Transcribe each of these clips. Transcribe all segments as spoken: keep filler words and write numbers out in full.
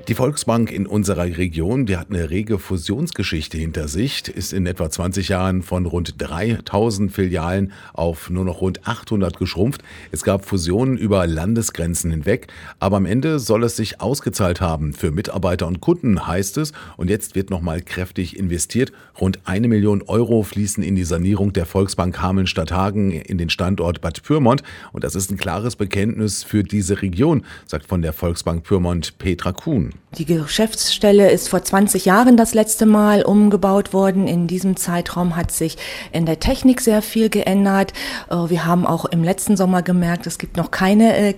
Die Volksbank in unserer Region, die hat eine rege Fusionsgeschichte hinter sich, ist in etwa zwanzig Jahren von rund dreitausend Filialen auf nur noch rund achthundert geschrumpft. Es gab Fusionen über Landesgrenzen hinweg, aber am Ende soll es sich ausgezahlt haben. Für Mitarbeiter und Kunden heißt es, und jetzt wird nochmal kräftig investiert. Rund eine Million Euro fließen in die Sanierung der Volksbank Hameln-Stadthagen in den Standort Bad Pyrmont. Und das ist ein klares Bekenntnis für diese Region, sagt von der Volksbank Pyrmont Petra Kuhn. Die Geschäftsstelle ist vor zwanzig Jahren das letzte Mal umgebaut worden. In diesem Zeitraum hat sich in der Technik sehr viel geändert. Wir haben auch im letzten Sommer gemerkt, es gibt noch keine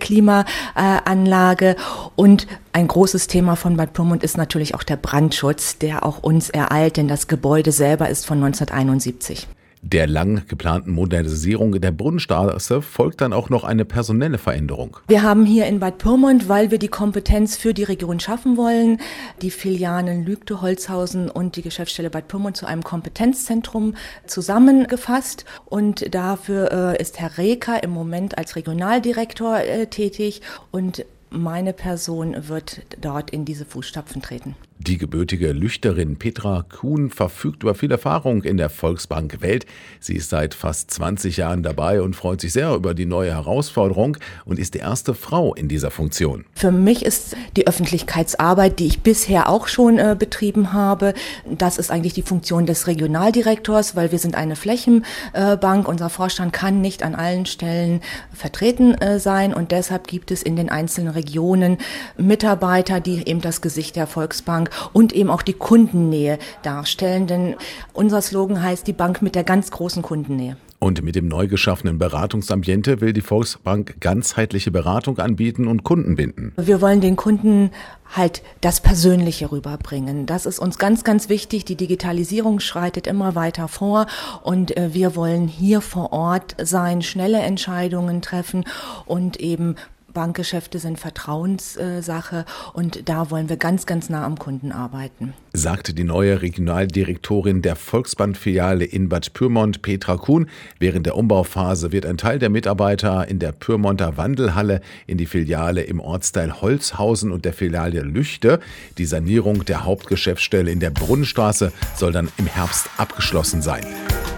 Klimaanlage. Und ein großes Thema von Bad Pyrmont ist natürlich auch der Brandschutz, der auch uns ereilt, denn das Gebäude selber ist von neunzehnhunderteinundsiebzig. Der lang geplanten Modernisierung der Brunnenstraße folgt dann auch noch eine personelle Veränderung. Wir haben hier in Bad Pyrmont, weil wir die Kompetenz für die Region schaffen wollen, die Filialen Lügde, Holzhausen und die Geschäftsstelle Bad Pyrmont zu einem Kompetenzzentrum zusammengefasst. Und dafür äh, ist Herr Reker im Moment als Regionaldirektor äh, tätig und meine Person wird dort in diese Fußstapfen treten. Die gebürtige Lüchterin Petra Kuhn verfügt über viel Erfahrung in der Volksbank-Welt. Sie ist seit fast zwanzig Jahren dabei und freut sich sehr über die neue Herausforderung und ist die erste Frau in dieser Funktion. Für mich ist die Öffentlichkeitsarbeit, die ich bisher auch schon äh, betrieben habe, das ist eigentlich die Funktion des Regionaldirektors, weil wir sind eine Flächenbank. Äh, Unser Vorstand kann nicht an allen Stellen vertreten äh, sein und deshalb gibt es in den einzelnen Regionen Mitarbeiter, die eben das Gesicht der Volksbank und eben auch die Kundennähe darstellen, denn unser Slogan heißt die Bank mit der ganz großen Kundennähe. Und mit dem neu geschaffenen Beratungsambiente will die Volksbank ganzheitliche Beratung anbieten und Kunden binden. Wir wollen den Kunden halt das Persönliche rüberbringen. Das ist uns ganz, ganz wichtig. Die Digitalisierung schreitet immer weiter vor und wir wollen hier vor Ort sein, schnelle Entscheidungen treffen und eben Bankgeschäfte sind Vertrauenssache und da wollen wir ganz, ganz nah am Kunden arbeiten. Sagte die neue Regionaldirektorin der Volksbank-Filiale in Bad Pyrmont, Petra Kuhn. Während der Umbauphase wird ein Teil der Mitarbeiter in der Pyrmonter Wandelhalle in die Filiale im Ortsteil Holzhausen und der Filiale Lüchte. Die Sanierung der Hauptgeschäftsstelle in der Brunnenstraße soll dann im Herbst abgeschlossen sein.